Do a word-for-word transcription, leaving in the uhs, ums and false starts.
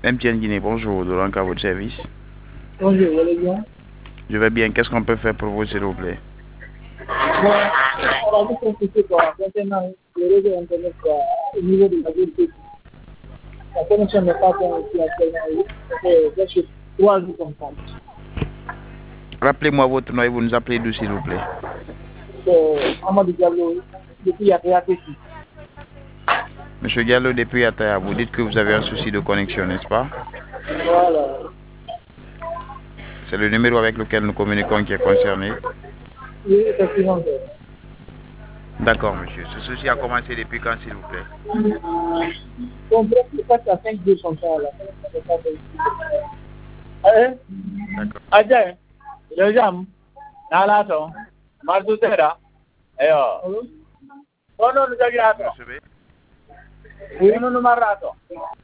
M T N Guinée, bonjour, de à votre service. Bonjour, vous allez bien? Je vais bien, qu'est-ce qu'on peut faire pour vous, s'il vous plaît? Bon, on va vous consulter quoi, concernant le réseau Internet quoi, au niveau de la ville. La connexion n'est pas bonne ici actuellement. Ça fait trois jours qu'on compte. Rappelez-moi votre nom et vous nous appelez d'où, s'il vous plaît. C'est Amadou Diallo, depuis Yataya Petit. Monsieur Diallo, depuis Ataya, vous dites que vous avez un souci de connexion, n'est-ce pas? Voilà. C'est le numéro avec lequel nous communiquons qui est concerné. Oui, effectivement. D'accord, monsieur. Ce souci a commencé depuis quand, s'il vous plaît? Donc, bref, c'est pas à cinq jours comme ça, là. Eh? D'accord. Ajay, le jam, Nalato, Marzutera, Ayo. Oh non, nous avons. Recevez. Oui, nous nous marrato.